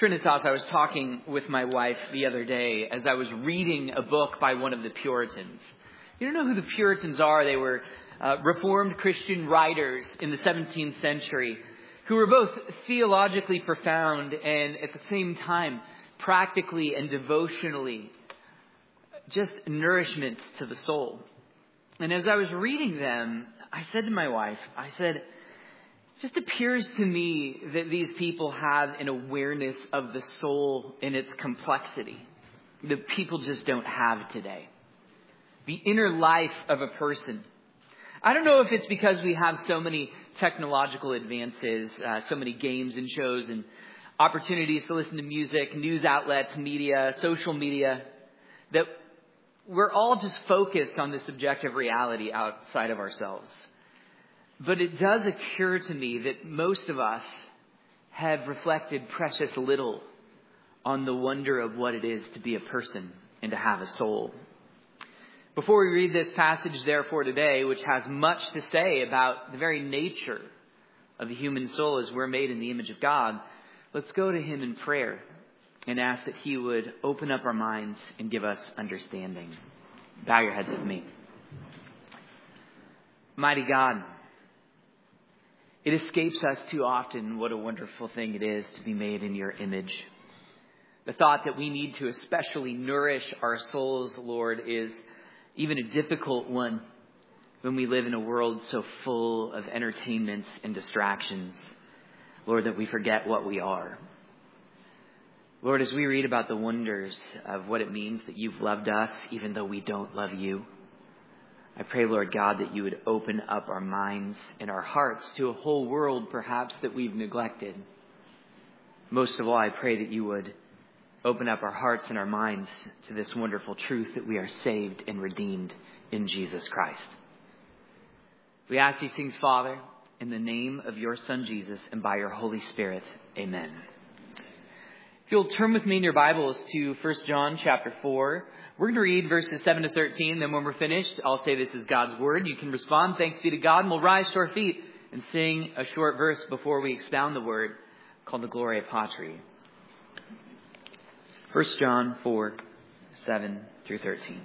Trinitas, I was talking with my wife the other day as I was reading a book by one of the Puritans. You don't know who the Puritans are? They were Reformed Christian writers in the 17th century who were both theologically profound and at the same time practically and devotionally just nourishment to the soul. And as I was reading them, I said to my wife, it just appears to me that these people have an awareness of the soul in its complexity that people just don't have today. The inner life of a person. I don't know if it's because we have so many technological advances, so many games and shows and opportunities to listen to music, news outlets, media, social media, that we're all just focused on the subjective reality outside of ourselves. But it does occur to me that most of us have reflected precious little on the wonder of what it is to be a person and to have a soul. Before we read this passage, therefore, today, which has much to say about the very nature of the human soul as we're made in the image of God, let's go to him in prayer and ask that he would open up our minds and give us understanding. Bow your heads with me. Mighty God, it escapes us too often what a wonderful thing it is to be made in your image. The thought that we need to especially nourish our souls, Lord, is even a difficult one when we live in a world so full of entertainments and distractions. Lord, that we forget what we are. Lord, as we read about the wonders of what it means that you've loved us even though we don't love you, I pray, Lord God, that you would open up our minds and our hearts to a whole world perhaps that we've neglected. Most of all, I pray that you would open up our hearts and our minds to this wonderful truth that we are saved and redeemed in Jesus Christ. We ask these things, Father, in the name of your Son, Jesus, and by your Holy Spirit. Amen. If you'll turn with me in your Bibles to 1 John chapter 4, we're going to read verses 7 to 13. Then when we're finished, I'll say this is God's word. You can respond, thanks be to God, and we'll rise to our feet and sing a short verse before we expound the word called the Gloria Patri. 1 John 4, 7 through 13.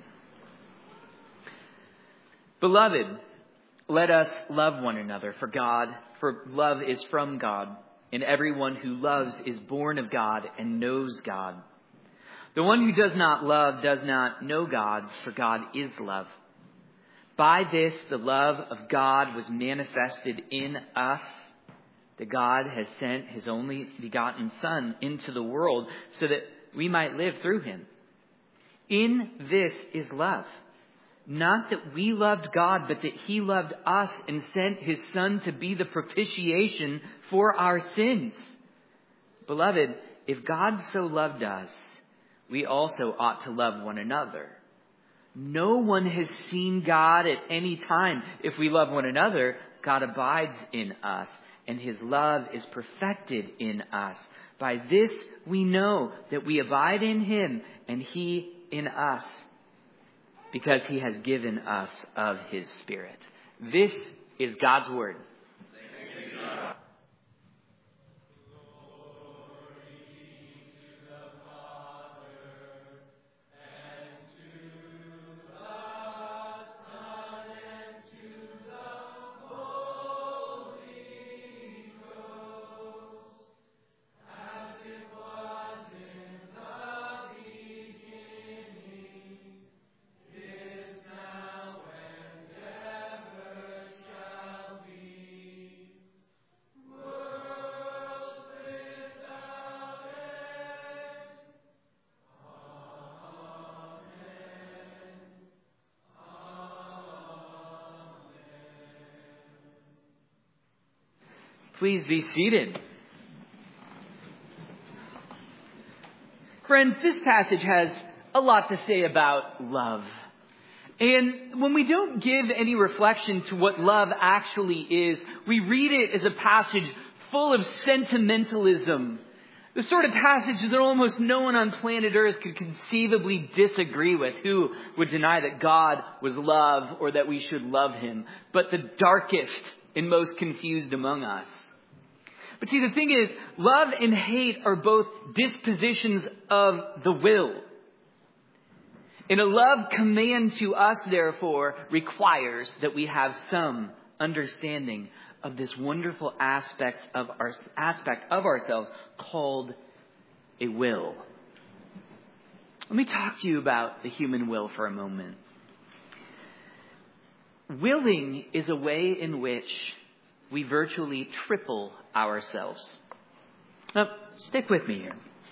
Beloved, let us love one another, for love is from God, and everyone who loves is born of God and knows God. The one who does not love does not know God, for God is love. By this, the love of God was manifested in us, that God has sent his only begotten Son into the world so that we might live through him. In this is love. Not that we loved God, but that he loved us and sent his Son to be the propitiation for our sins. Beloved, if God so loved us, we also ought to love one another. No one has seen God at any time. If we love one another, God abides in us, and his love is perfected in us. By this we know that we abide in him and he in us, because he has given us of his Spirit. This is God's word. Please be seated. Friends, this passage has a lot to say about love. And when we don't give any reflection to what love actually is, we read it as a passage full of sentimentalism. The sort of passage that almost no one on planet Earth could conceivably disagree with. Who would deny that God was love or that we should love him? But the darkest and most confused among us. But see, the thing is, love and hate are both dispositions of the will. And a love command to us, therefore, requires that we have some understanding of this wonderful aspect of ourselves called a will. Let me talk to you about the human will for a moment. Willing is a way in which we virtually triple ourselves. Now, stick with me here.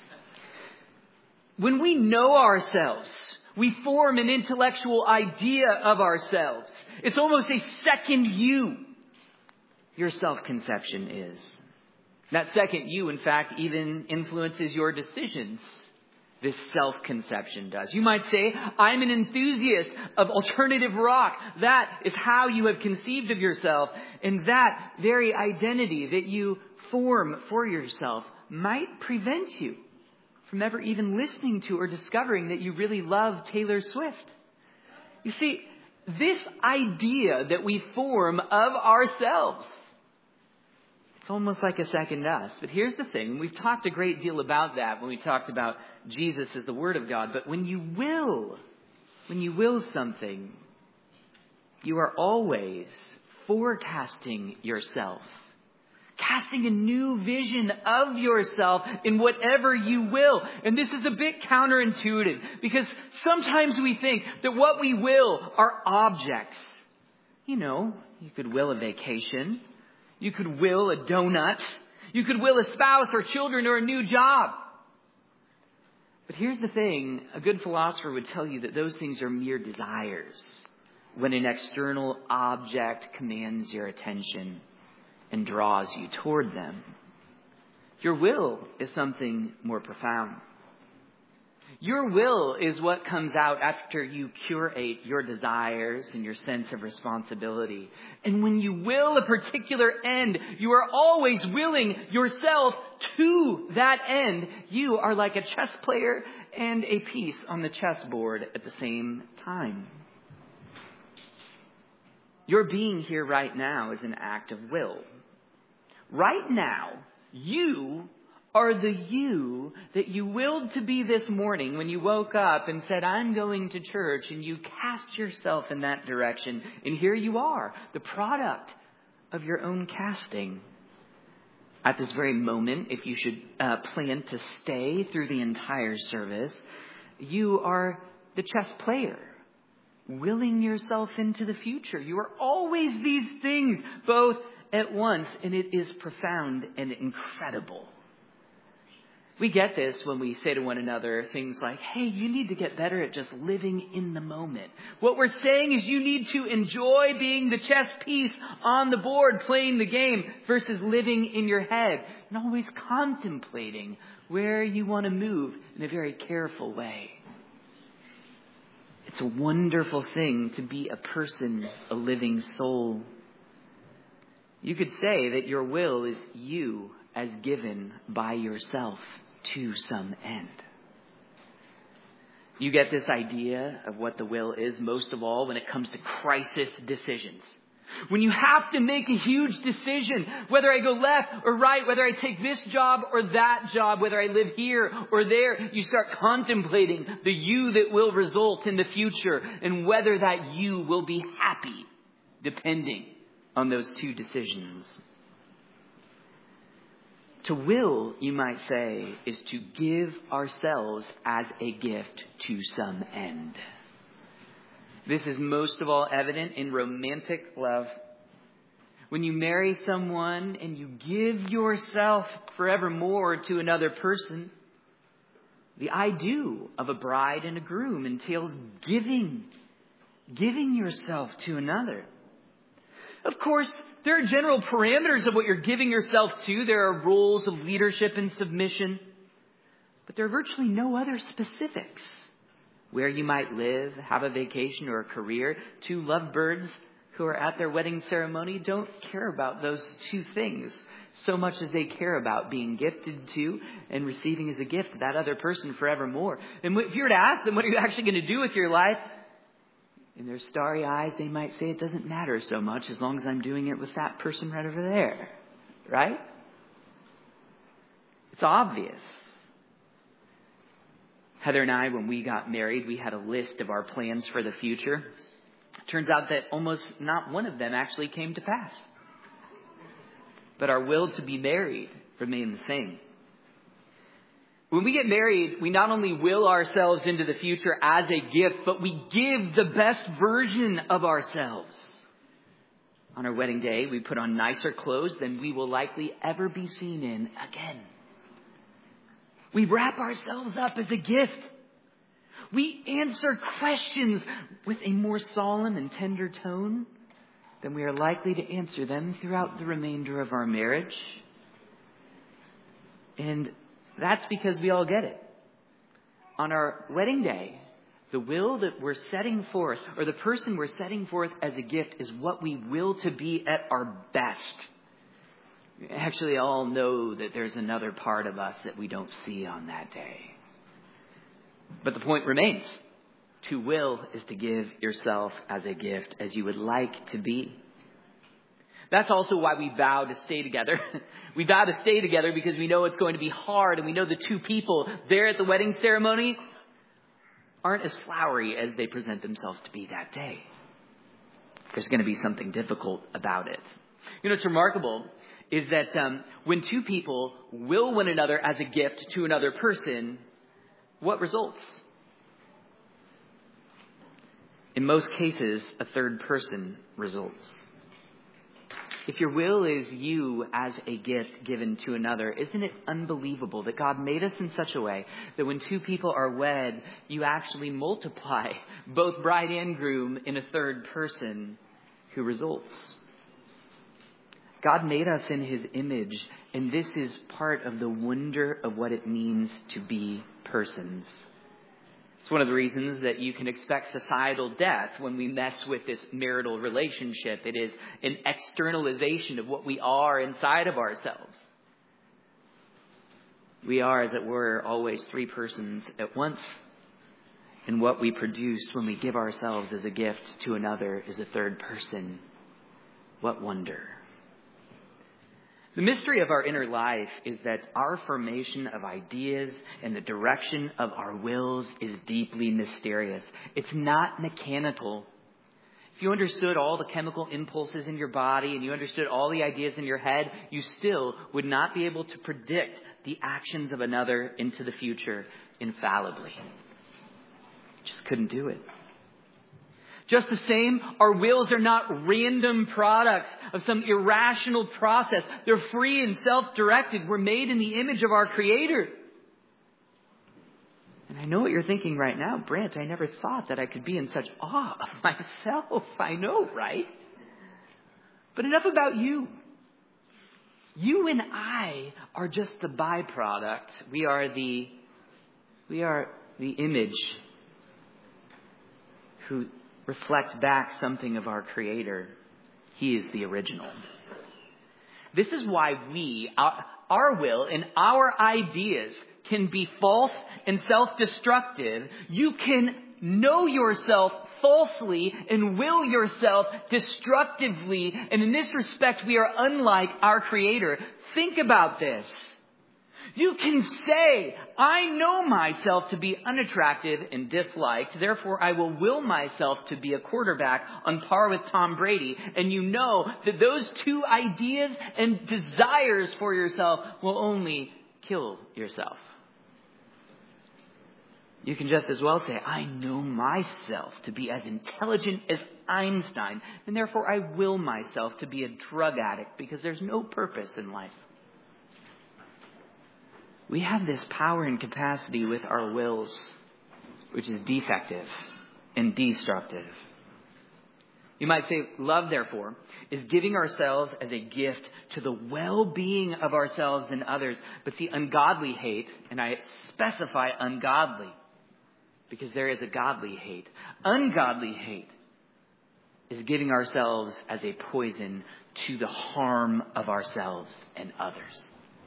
When we know ourselves, we form an intellectual idea of ourselves. It's almost a second you. Your self-conception is. That second you, in fact, even influences your decisions. This self-conception does. You might say, I'm an enthusiast of alternative rock. That is how you have conceived of yourself. And that very identity that you form for yourself might prevent you from ever even listening to or discovering that you really love Taylor Swift. You see, this idea that we form of ourselves, it's almost like a second us. But here's the thing. We've talked a great deal about that when we talked about Jesus as the Word of God. But when you will something, you are always forecasting yourself. Casting a new vision of yourself in whatever you will. And this is a bit counterintuitive because sometimes we think that what we will are objects. You know, you could will a vacation. You could will a donut. You could will a spouse or children or a new job. But here's the thing. A good philosopher would tell you that those things are mere desires when an external object commands your attention and draws you toward them. Your will is something more profound. Your will is what comes out after you curate your desires and your sense of responsibility. And when you will a particular end, you are always willing yourself to that end. You are like a chess player and a piece on the chessboard at the same time. Your being here right now is an act of will. Right now, you are the you that you willed to be this morning when you woke up and said, I'm going to church, and you cast yourself in that direction. And here you are, the product of your own casting. At this very moment, if you should plan to stay through the entire service, you are the chess player, willing yourself into the future. You are always these things, both at once, and it is profound and incredible. We get this when we say to one another things like, hey, you need to get better at just living in the moment. What we're saying is you need to enjoy being the chess piece on the board, playing the game, versus living in your head and always contemplating where you want to move in a very careful way. It's a wonderful thing to be a person, a living soul. You could say that your will is you as given by yourself to some end. You get this idea of what the will is most of all when it comes to crisis decisions. When you have to make a huge decision, whether I go left or right, whether I take this job or that job, whether I live here or there, you start contemplating the you that will result in the future and whether that you will be happy depending on those two decisions. To will, you might say, is to give ourselves as a gift to some end. This is most of all evident in romantic love. When you marry someone and you give yourself forevermore to another person, the I do of a bride and a groom entails giving yourself to another. Of course, there are general parameters of what you're giving yourself to. There are rules of leadership and submission. But there are virtually no other specifics. Where you might live, have a vacation or a career. Two lovebirds who are at their wedding ceremony don't care about those two things so much as they care about being gifted to and receiving as a gift that other person forevermore. And if you were to ask them, what are you actually going to do with your life? In their starry eyes, they might say it doesn't matter so much as long as I'm doing it with that person right over there. Right? It's obvious. Heather and I, when we got married, we had a list of our plans for the future. Turns out that almost not one of them actually came to pass. But our will to be married remained the same. When we get married, we not only will ourselves into the future as a gift, but we give the best version of ourselves. On our wedding day, we put on nicer clothes than we will likely ever be seen in again. We wrap ourselves up as a gift. We answer questions with a more solemn and tender tone than we are likely to answer them throughout the remainder of our marriage. And that's because we all get it. On our wedding day, the will that we're setting forth, or the person we're setting forth as a gift, is what we will to be at our best. We actually all know that there's another part of us that we don't see on that day. But the point remains. To will is to give yourself as a gift, as you would like to be. That's also why we vow to stay together. We vow to stay together because we know it's going to be hard, and we know the two people there at the wedding ceremony aren't as flowery as they present themselves to be that day. There's going to be something difficult about it. You know, what's remarkable is that when two people will one another as a gift to another person, what results? In most cases, a third person results. If your will is you as a gift given to another, isn't it unbelievable that God made us in such a way that when two people are wed, you actually multiply both bride and groom in a third person who results? God made us in his image, and this is part of the wonder of what it means to be persons. It's one of the reasons that you can expect societal death when we mess with this marital relationship. It is an externalization of what we are inside of ourselves. We are, as it were, always three persons at once. And what we produce when we give ourselves as a gift to another is a third person. What wonder. The mystery of our inner life is that our formation of ideas and the direction of our wills is deeply mysterious. It's not mechanical. If you understood all the chemical impulses in your body and you understood all the ideas in your head, you still would not be able to predict the actions of another into the future infallibly. Just couldn't do it. Just the same, our wills are not random products of some irrational process. They're free and self-directed. We're made in the image of our Creator. And I know what you're thinking right now. Brant, I never thought that I could be in such awe of myself. I know, right? But enough about you. You and I are just the byproduct. We are the image who reflect back something of our Creator. He is the original. This is why our will and our ideas can be false and self-destructive. You can know yourself falsely and will yourself destructively. And in this respect, we are unlike our Creator. Think about this. You can say, I know myself to be unattractive and disliked, therefore I will will myself to be a quarterback on par with Tom Brady. And you know that those two ideas and desires for yourself will only kill yourself. You can just as well say, I know myself to be as intelligent as Einstein, and therefore I will myself to be a drug addict because there's no purpose in life. We have this power and capacity with our wills, which is defective and destructive. You might say, love, therefore, is giving ourselves as a gift to the well-being of ourselves and others. But see, ungodly hate, and I specify ungodly, because there is a godly hate. Ungodly hate is giving ourselves as a poison to the harm of ourselves and others.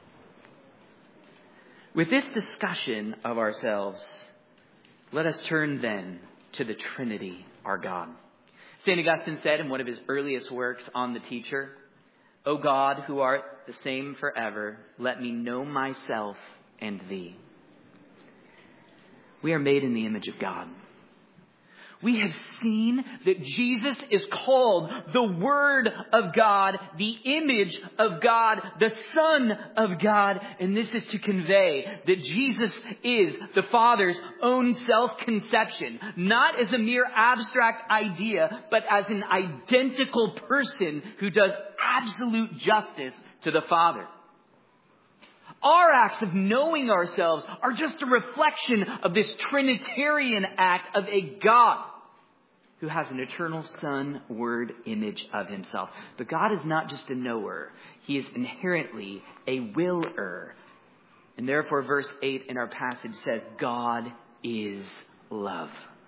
With this discussion of ourselves, let us turn then to the Trinity, our God. St. Augustine said in one of his earliest works on the teacher, O God, who art the same forever. Let me know myself and thee. We are made in the image of God. We have seen that Jesus is called the Word of God, the image of God, the Son of God. And this is to convey that Jesus is the Father's own self-conception, not as a mere abstract idea, but as an identical person who does absolute justice to the Father. Our acts of knowing ourselves are just a reflection of this Trinitarian act of a God who has an eternal Son, Word, image of himself. But God is not just a knower. He is inherently a willer. And therefore, verse 8 in our passage says, God is love.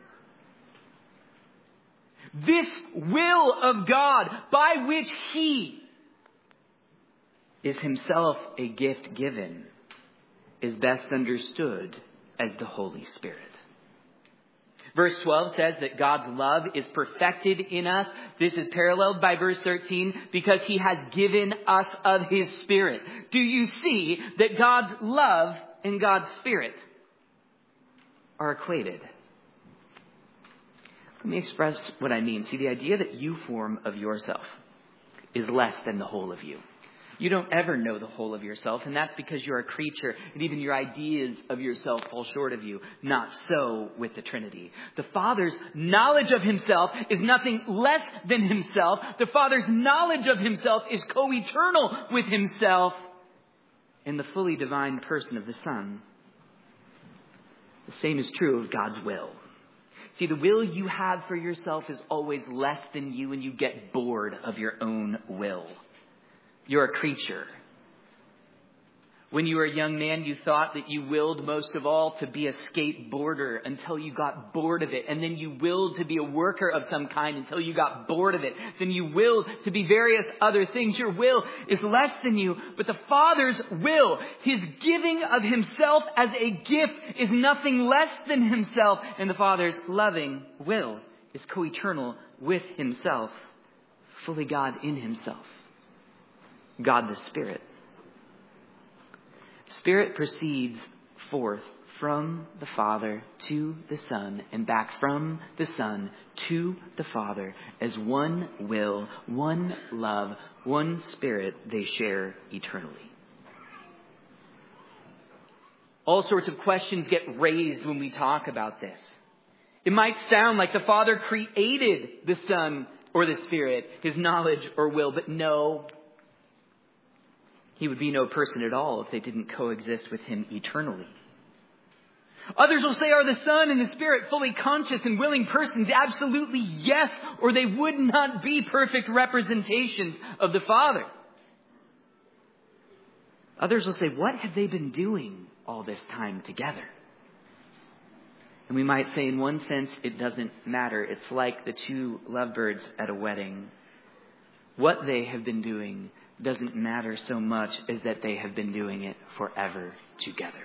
This will of God, by which he is himself a gift given, is best understood as the Holy Spirit. Verse 12 says that God's love is perfected in us. This is paralleled by verse 13 because he has given us of his Spirit. Do you see that God's love and God's Spirit are equated? Let me express what I mean. See, the idea that you form of yourself is less than the whole of you. You don't ever know the whole of yourself, and that's because you're a creature, and even your ideas of yourself fall short of you. Not so with the Trinity. The Father's knowledge of himself is nothing less than himself. The Father's knowledge of himself is co-eternal with himself in the fully divine person of the Son. The same is true of God's will. See, the will you have for yourself is always less than you, and you get bored of your own will. You're a creature. When you were a young man, you thought that you willed most of all to be a skateboarder until you got bored of it. And then you willed to be a worker of some kind until you got bored of it. Then you willed to be various other things. Your will is less than you. But the Father's will, his giving of himself as a gift, is nothing less than himself. And the Father's loving will is co-eternal with himself, fully God in himself. God the Spirit. Spirit proceeds forth from the Father to the Son and back from the Son to the Father as one will, one love, one Spirit they share eternally. All sorts of questions get raised when we talk about this. It might sound like the Father created the Son or the Spirit, his knowledge or will, but no. He would be no person at all if they didn't coexist with him eternally. Others will say, are the Son and the Spirit fully conscious and willing persons? Absolutely yes, or they would not be perfect representations of the Father. Others will say, what have they been doing all this time together? And we might say, in one sense, it doesn't matter. It's like the two lovebirds at a wedding. What they have been doing doesn't matter so much as that they have been doing it forever together.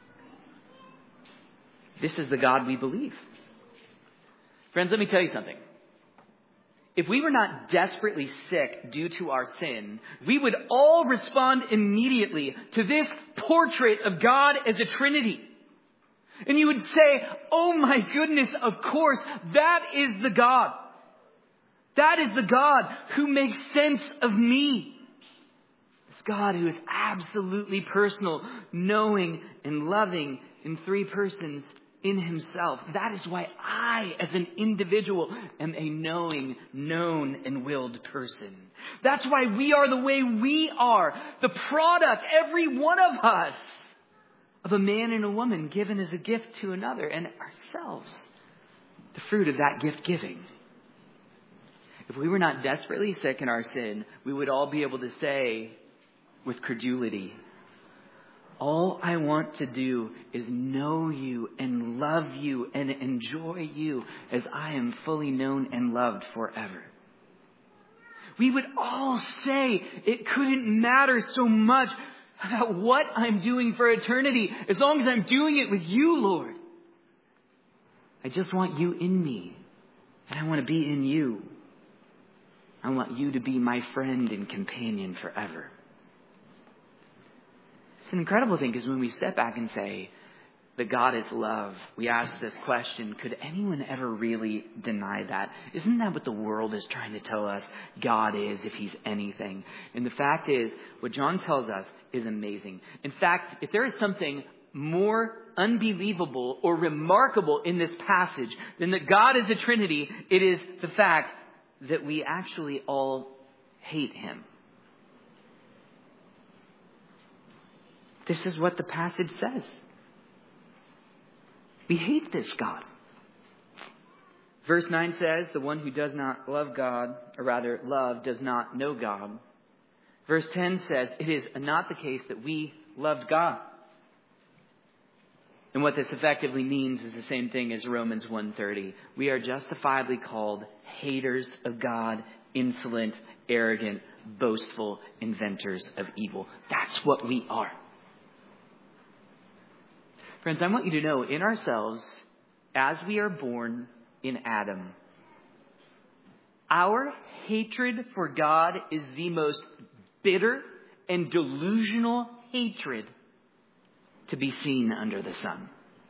This is the God we believe. Friends, let me tell you something. If we were not desperately sick due to our sin, we would all respond immediately to this portrait of God as a Trinity. And you would say, oh my goodness, of course, that is the God. That is the God who makes sense of me. God who is absolutely personal, knowing and loving in three persons in himself. That is why I, as an individual, am a knowing, known, and willed person. That's why we are the way we are. The product, every one of us, of a man and a woman given as a gift to another, and ourselves, the fruit of that gift giving. If we were not desperately sick in our sin, we would all be able to say, with credulity, all I want to do is know you and love you and enjoy you as I am fully known and loved forever. We would all say it couldn't matter so much about what I'm doing for eternity as long as I'm doing it with you, Lord. I just want you in me, and I want to be in you. I want you to be my friend and companion forever. It's an incredible thing because when we step back and say that God is love, we ask this question, could anyone ever really deny that? Isn't that what the world is trying to tell us God is, if he's anything? And the fact is, what John tells us is amazing. In fact, if there is something more unbelievable or remarkable in this passage than that God is a Trinity, it is the fact that we actually all hate him. This is what the passage says. We hate this God. Verse 9 says, the one who does not love God, or rather love, does not know God. Verse 10 says, it is not the case that we loved God. And what this effectively means is the same thing as Romans 1:30. We are justifiably called haters of God, insolent, arrogant, boastful, inventors of evil. That's what we are. Friends, I want you to know in ourselves, as we are born in Adam, our hatred for God is the most bitter and delusional hatred to be seen under the sun.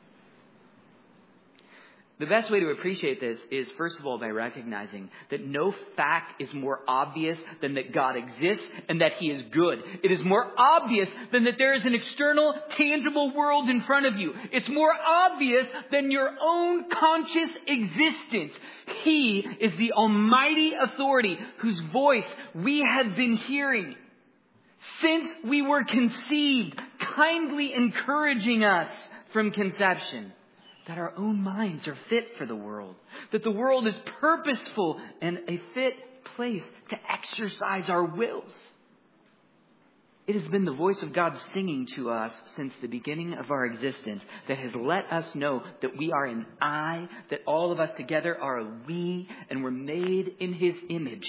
The best way to appreciate this is, first of all, by recognizing that no fact is more obvious than that God exists and that he is good. It is more obvious than that there is an external, tangible world in front of you. It's more obvious than your own conscious existence. He is the almighty authority whose voice we have been hearing since we were conceived, kindly encouraging us from conception. That our own minds are fit for the world. That the world is purposeful and a fit place to exercise our wills. It has been the voice of God singing to us since the beginning of our existence that has let us know that we are an I, that all of us together are a we, and we're made in his image.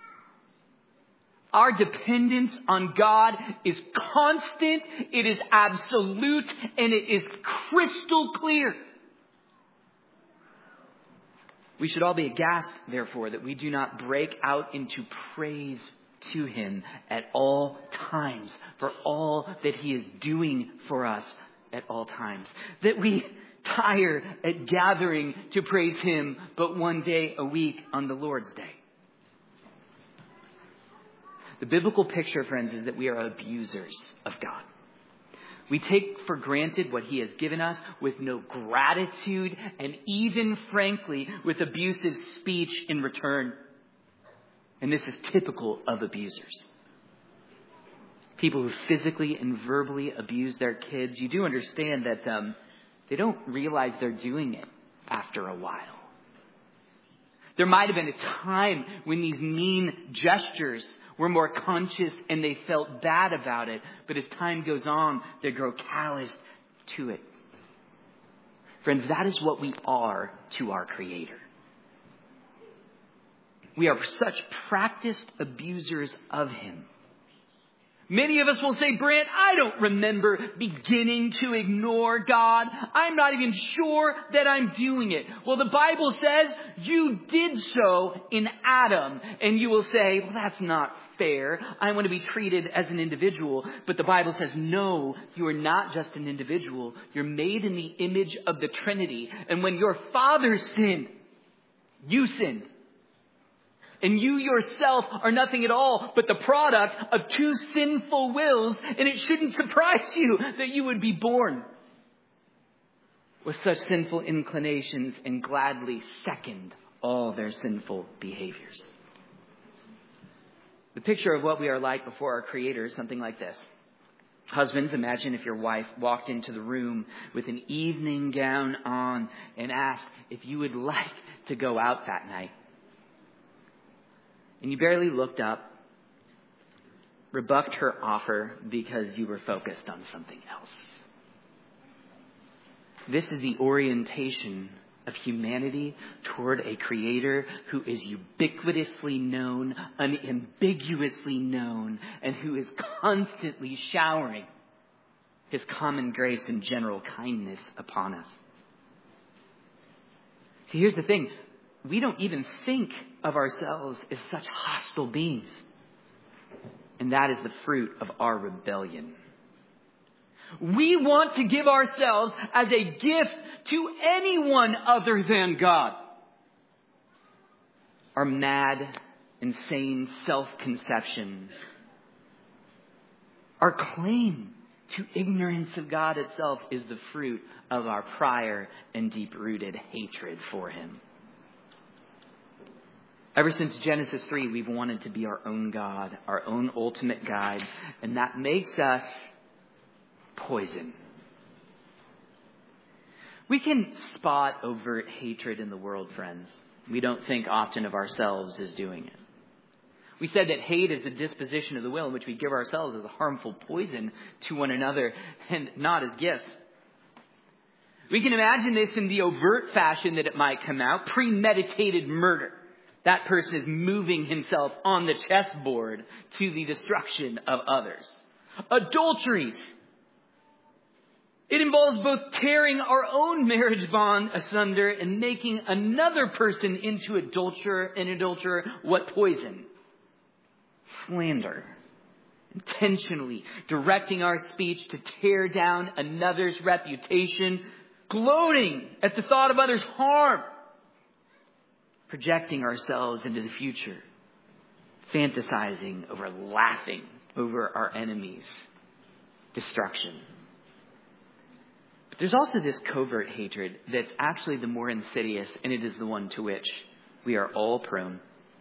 Our dependence on God is constant, it is absolute, and it is crystal clear. We should all be aghast, therefore, that we do not break out into praise to him at all times for all that he is doing for us at all times. That we tire at gathering to praise him but one day a week on the Lord's Day. The biblical picture, friends, is that we are abusers of God. We take for granted what he has given us with no gratitude and even, frankly, with abusive speech in return. And this is typical of abusers. People who physically and verbally abuse their kids, you do understand that they don't realize they're doing it after a while. There might have been a time when these mean gestures were more conscious and they felt bad about it. But as time goes on, they grow calloused to it. Friends, that is what we are to our Creator. We are such practiced abusers of him. Many of us will say, Brant, I don't remember beginning to ignore God. I'm not even sure that I'm doing it. Well, the Bible says you did so in Adam. And you will say, well, that's not fair. I want to be treated as an individual. But the Bible says, no, you are not just an individual. You're made in the image of the Trinity. And when your father sinned, you sinned. And you yourself are nothing at all but the product of two sinful wills. And it shouldn't surprise you that you would be born with such sinful inclinations and gladly second all their sinful behaviors. The picture of what we are like before our Creator is something like this. Husbands, imagine if your wife walked into the room with an evening gown on and asked if you would like to go out that night. And you barely looked up, rebuffed her offer because you were focused on something else. This is the orientation of humanity toward a Creator who is ubiquitously known, unambiguously known, and who is constantly showering his common grace and general kindness upon us. See, here's the thing. We don't even think of ourselves as such hostile beings. And that is the fruit of our rebellion. We want to give ourselves as a gift to anyone other than God. Our mad, insane self-conception, our claim to ignorance of God itself is the fruit of our prior and deep-rooted hatred for Him. Ever since Genesis 3, we've wanted to be our own God, our own ultimate guide, and that makes us poison. We can spot overt hatred in the world, friends. We don't think often of ourselves as doing it. We said that hate is a disposition of the will in which we give ourselves as a harmful poison to one another and not as gifts. We can imagine this in the overt fashion that it might come out, premeditated murder. That person is moving himself on the chessboard to the destruction of others. Adulteries. It involves both tearing our own marriage bond asunder and making another person into an adulterer. What poison? Slander. Intentionally directing our speech to tear down another's reputation, gloating at the thought of others' harm, projecting ourselves into the future, fantasizing over laughing over our enemies' destruction. But there's also this covert hatred that's actually the more insidious, and it is the one to which we are all prone.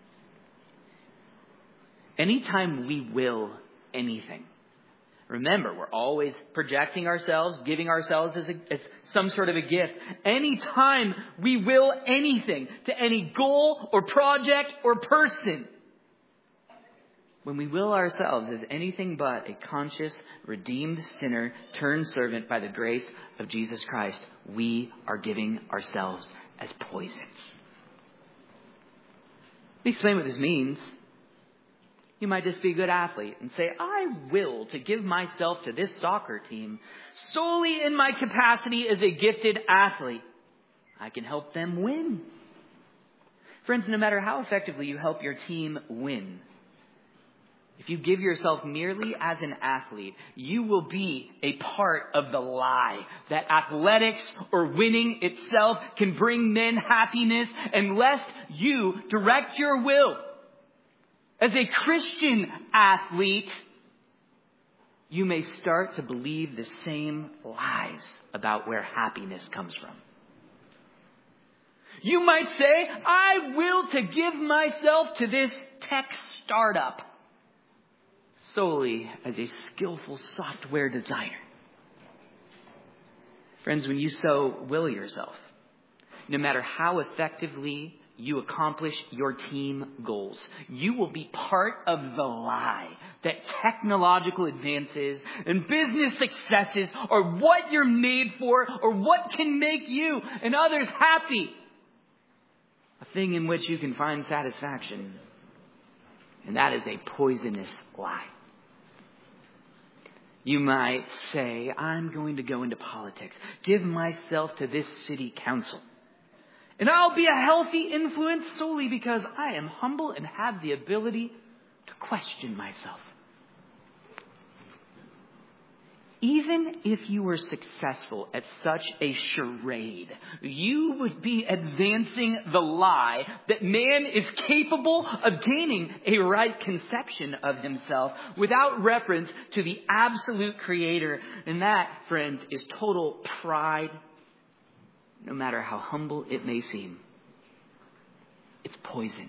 Anytime we will anything, remember, we're always projecting ourselves, giving ourselves as some sort of a gift. Anytime we will anything to any goal or project or person, when we will ourselves as anything but a conscious, redeemed sinner turned servant by the grace of Jesus Christ, we are giving ourselves as poisons. Let me explain what this means. You might just be a good athlete and say, I will to give myself to this soccer team solely in my capacity as a gifted athlete. I can help them win. Friends, no matter how effectively you help your team win, if you give yourself merely as an athlete, you will be a part of the lie that athletics or winning itself can bring men happiness unless you direct your will. As a Christian athlete, you may start to believe the same lies about where happiness comes from. You might say, I will to give myself to this tech startup solely as a skillful software designer. Friends, when you so will yourself, no matter how effectively you accomplish your team goals, you will be part of the lie that technological advances and business successes are what you're made for or what can make you and others happy. A thing in which you can find satisfaction. And that is a poisonous lie. You might say, I'm going to go into politics, give myself to this city council. And I'll be a healthy influence solely because I am humble and have the ability to question myself. Even if you were successful at such a charade, you would be advancing the lie that man is capable of gaining a right conception of himself without reference to the absolute creator. And that, friends, is total pride. No matter how humble it may seem, it's poison.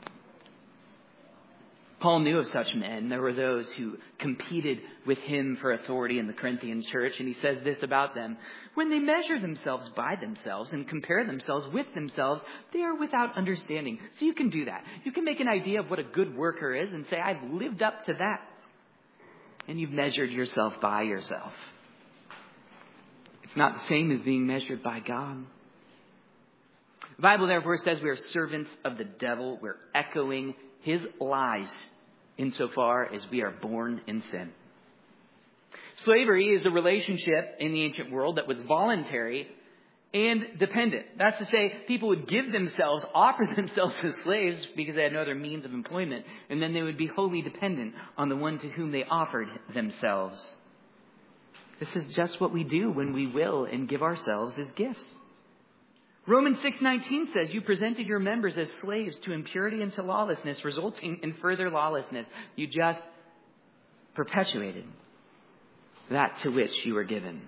Paul knew of such men. There were those who competed with him for authority in the Corinthian church. And he says this about them. When they measure themselves by themselves and compare themselves with themselves, they are without understanding. So you can do that. You can make an idea of what a good worker is and say, I've lived up to that. And you've measured yourself by yourself. It's not the same as being measured by God. The Bible therefore says we are servants of the devil. We're echoing his lies insofar as we are born in sin. Slavery is a relationship in the ancient world that was voluntary and dependent. That's to say, people would give themselves, offer themselves as slaves because they had no other means of employment. And then they would be wholly dependent on the one to whom they offered themselves. This is just what we do when we will and give ourselves as gifts. Romans 6:19 says, you presented your members as slaves to impurity and to lawlessness, resulting in further lawlessness. You just perpetuated that to which you were given.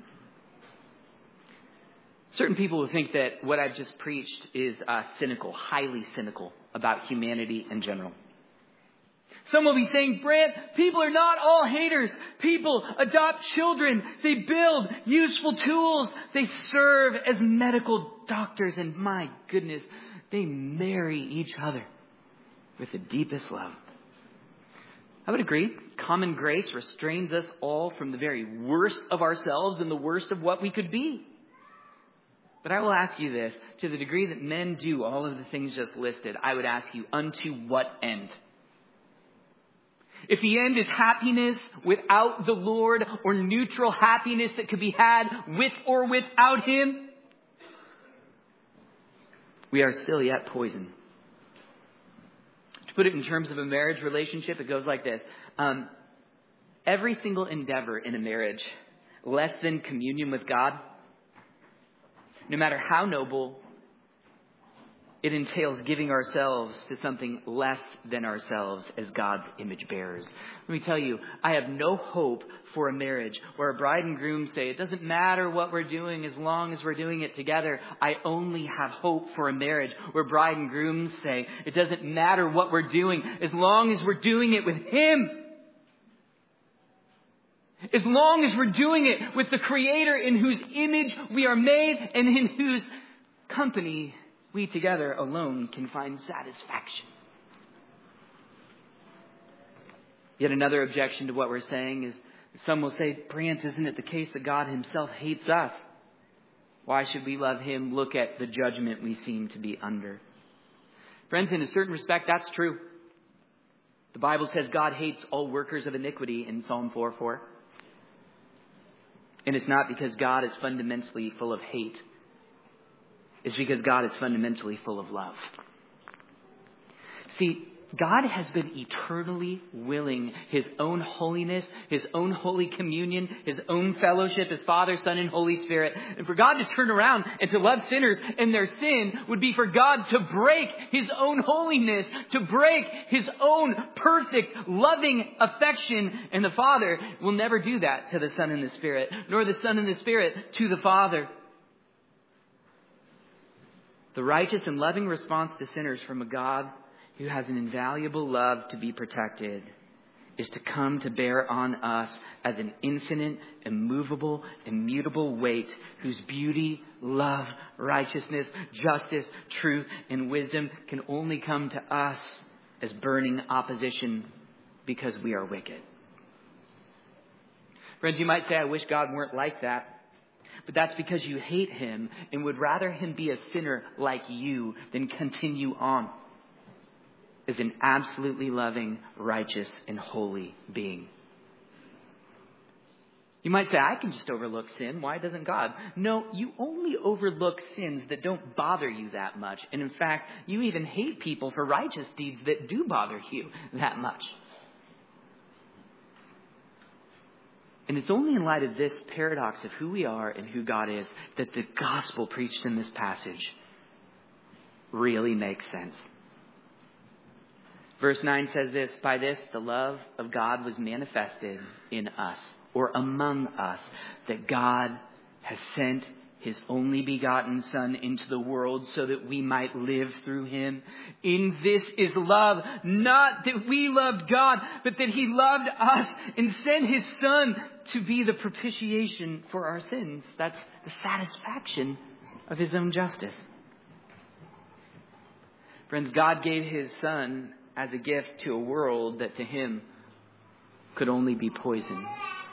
Certain people will think that what I've just preached is cynical, highly cynical about humanity in general. Some will be saying, Brant, people are not all haters. People adopt children. They build useful tools. They serve as medical doctors. And my goodness, they marry each other with the deepest love. I would agree. Common grace restrains us all from the very worst of ourselves and the worst of what we could be. But I will ask you this. To the degree that men do all of the things just listed, I would ask you, unto what end? If the end is happiness without the Lord, or neutral happiness that could be had with or without Him, we are still yet poison. To put it in terms of a marriage relationship, it goes like this. Every single endeavor in a marriage, less than communion with God, no matter how noble, it entails giving ourselves to something less than ourselves as God's image bearers. Let me tell you, I have no hope for a marriage where a bride and groom say, it doesn't matter what we're doing as long as we're doing it together. I only have hope for a marriage where bride and groom say, it doesn't matter what we're doing as long as we're doing it with Him. As long as we're doing it with the Creator in whose image we are made and in whose company we together alone can find satisfaction. Yet another objection to what we're saying is some will say, Brant, isn't it the case that God Himself hates us? Why should we love Him? Look at the judgment we seem to be under. Friends, in a certain respect, that's true. The Bible says God hates all workers of iniquity in Psalm 4:4. And it's not because God is fundamentally full of hate. It's because God is fundamentally full of love. See, God has been eternally willing His own holiness, His own holy communion, His own fellowship as Father, Son, and Holy Spirit. And for God to turn around and to love sinners and their sin would be for God to break His own holiness, to break His own perfect, loving affection. And the Father will never do that to the Son and the Spirit, nor the Son and the Spirit to the Father. The righteous and loving response to sinners from a God who has an invaluable love to be protected is to come to bear on us as an infinite, immovable, immutable weight whose beauty, love, righteousness, justice, truth, and wisdom can only come to us as burning opposition because we are wicked. Friends, you might say, I wish God weren't like that. But that's because you hate Him and would rather Him be a sinner like you than continue on as an absolutely loving, righteous, and holy being. You might say, I can just overlook sin. Why doesn't God? No, you only overlook sins that don't bother you that much. And in fact, you even hate people for righteous deeds that do bother you that much. And it's only in light of this paradox of who we are and who God is that the gospel preached in this passage really makes sense. Verse 9 says this, by this the love of God was manifested in us, or among us, that God has sent His only begotten Son into the world so that we might live through Him. In this is love, not that we loved God, but that He loved us and sent His Son to be the propitiation for our sins. That's the satisfaction of His own justice. Friends, God gave His Son as a gift to a world that to Him could only be poison.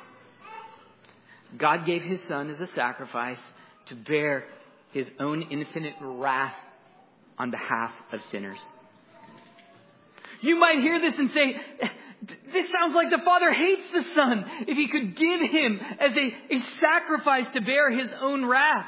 God gave His Son as a sacrifice to bear His own infinite wrath on behalf of sinners. You might hear this and say, this sounds like the Father hates the Son if He could give Him as a sacrifice to bear His own wrath.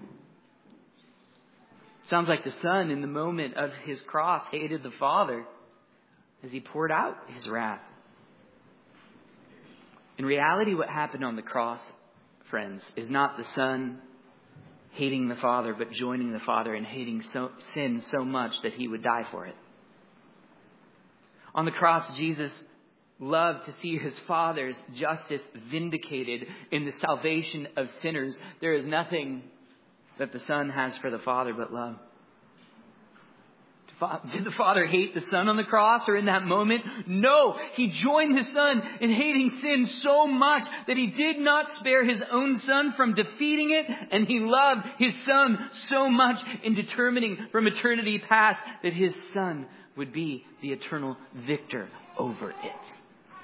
Sounds like the Son in the moment of His cross hated the Father as He poured out His wrath. In reality, what happened on the cross, friends, is not the Son hating the Father, but joining the Father and hating sin so much that he would die for it. On the cross, Jesus loved to see his Father's justice vindicated in the salvation of sinners. There is nothing that the Son has for the Father but love. Did the Father hate the Son on the cross or in that moment? No, he joined his Son in hating sin so much that he did not spare his own Son from defeating it, and he loved his Son so much in determining from eternity past that his Son would be the eternal victor over it.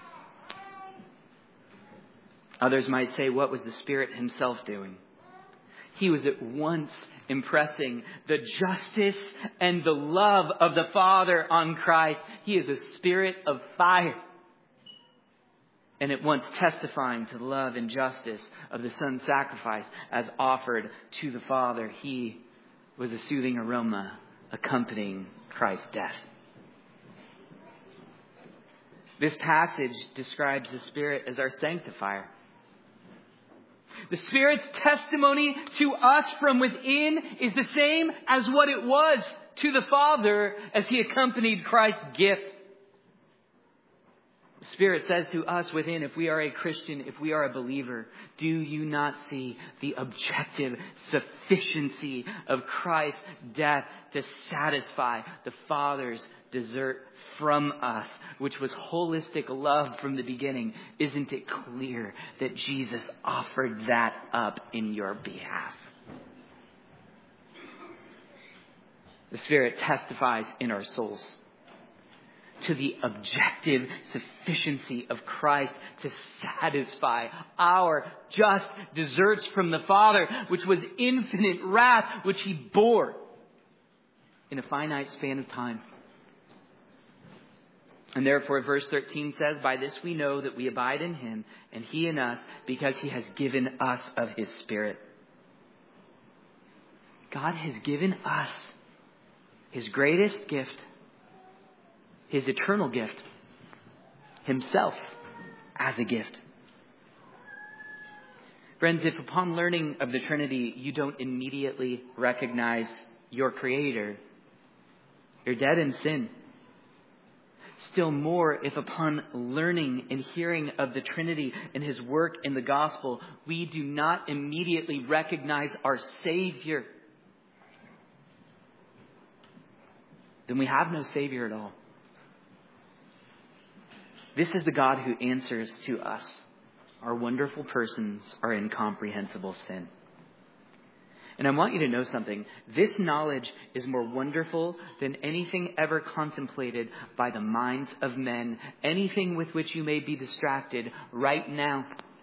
Others might say, what was the Spirit himself doing? He was at once impressing the justice and the love of the Father on Christ. He is a Spirit of fire. And at once testifying to the love and justice of the Son's sacrifice as offered to the Father. He was a soothing aroma accompanying Christ's death. This passage describes the Spirit as our sanctifier. The Spirit's testimony to us from within is the same as what it was to the Father as he accompanied Christ's gift. The Spirit says to us within, if we are a Christian, if we are a believer, do you not see the objective sufficiency of Christ's death to satisfy the Father's desert from us, which was holistic love from the beginning? Isn't it clear that Jesus offered that up in your behalf? The Spirit testifies in our souls to the objective sufficiency of Christ to satisfy our just deserts from the Father, which was infinite wrath, which he bore in a finite span of time. And therefore, verse 13 says, by this we know that we abide in him and he in us, because he has given us of his Spirit. God has given us his greatest gift, his eternal gift, himself as a gift. Friends, if upon learning of the Trinity you don't immediately recognize your Creator, you're dead in sin. Still more, if upon learning and hearing of the Trinity and his work in the gospel, we do not immediately recognize our Savior, then we have no Savior at all. This is the God who answers to us, our wonderful persons, our incomprehensible sin. And I want you to know something. This knowledge is more wonderful than anything ever contemplated by the minds of men, anything with which you may be distracted right now.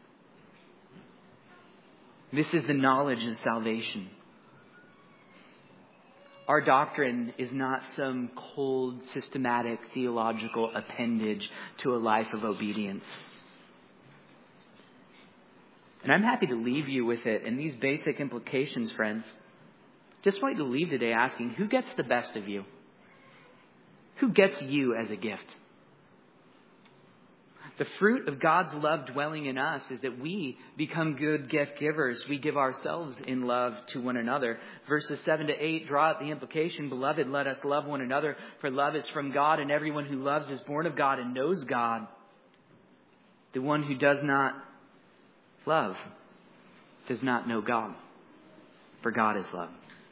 This is the knowledge of salvation. Our doctrine is not some cold, systematic, theological appendage to a life of obedience. And I'm happy to leave you with it and these basic implications, friends. Just want you to leave today asking, who gets the best of you? Who gets you as a gift? The fruit of God's love dwelling in us is that we become good gift givers. We give ourselves in love to one another. Verses 7 to 8 draw out the implication. Beloved, let us love one another, for love is from God, and everyone who loves is born of God and knows God. The one who does not love does not know God, for God is love.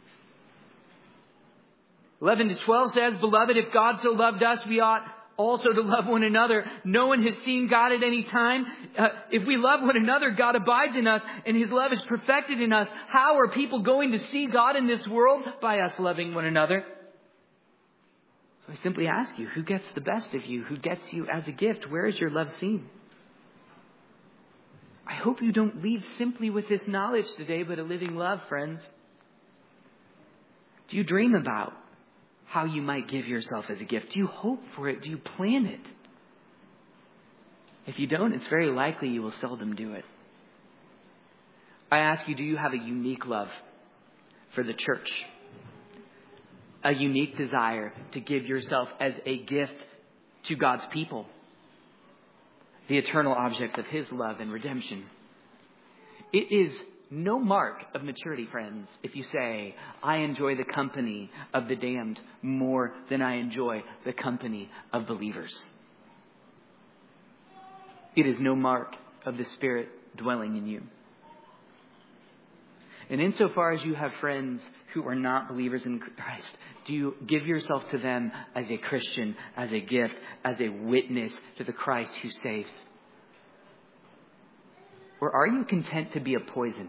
11 to 12 says, Beloved, if God so loved us, we ought also to love one another. No one has seen God at any time. If we love one another, God abides in us and his love is perfected in us. How are people going to see God in this world? By us loving one another. So I simply ask you, who gets the best of you? Who gets you as a gift? Where is your love seen? I hope you don't leave simply with this knowledge today, but a living love, friends. Do you dream about how you might give yourself as a gift? Do you hope for it? Do you plan it? If you don't, it's very likely you will seldom do it. I ask you, do you have a unique love for the church? A unique desire to give yourself as a gift to God's people, the eternal object of his love and redemption? It is no mark of maturity, friends, if you say, I enjoy the company of the damned more than I enjoy the company of believers. It is no mark of the Spirit dwelling in you. And insofar as you have friends who are not believers in Christ, do you give yourself to them as a Christian, as a gift, as a witness to the Christ who saves? Or are you content to be a poison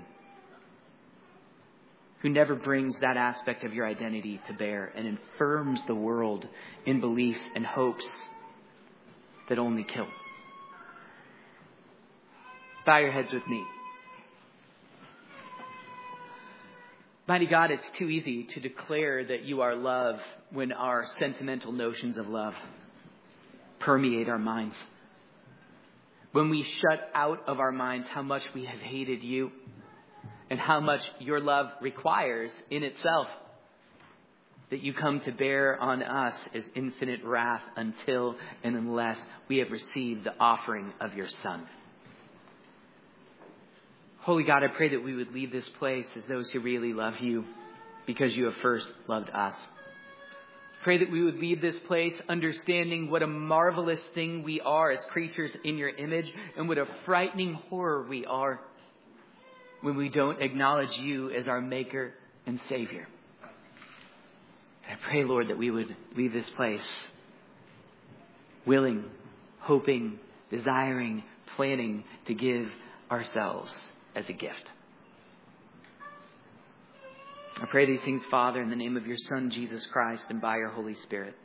who never brings that aspect of your identity to bear and infirms the world in beliefs and hopes that only kill? Bow your heads with me. Mighty God, it's too easy to declare that you are love when our sentimental notions of love permeate our minds. When we shut out of our minds how much we have hated you and how much your love requires in itself that you come to bear on us as infinite wrath until and unless we have received the offering of your Son. Holy God, I pray that we would leave this place as those who really love you because you have first loved us. Pray that we would leave this place understanding what a marvelous thing we are as creatures in your image and what a frightening horror we are when we don't acknowledge you as our Maker and Savior. And I pray, Lord, that we would leave this place willing, hoping, desiring, planning to give ourselves as a gift. I pray these things, Father, in the name of your Son, Jesus Christ, and by your Holy Spirit.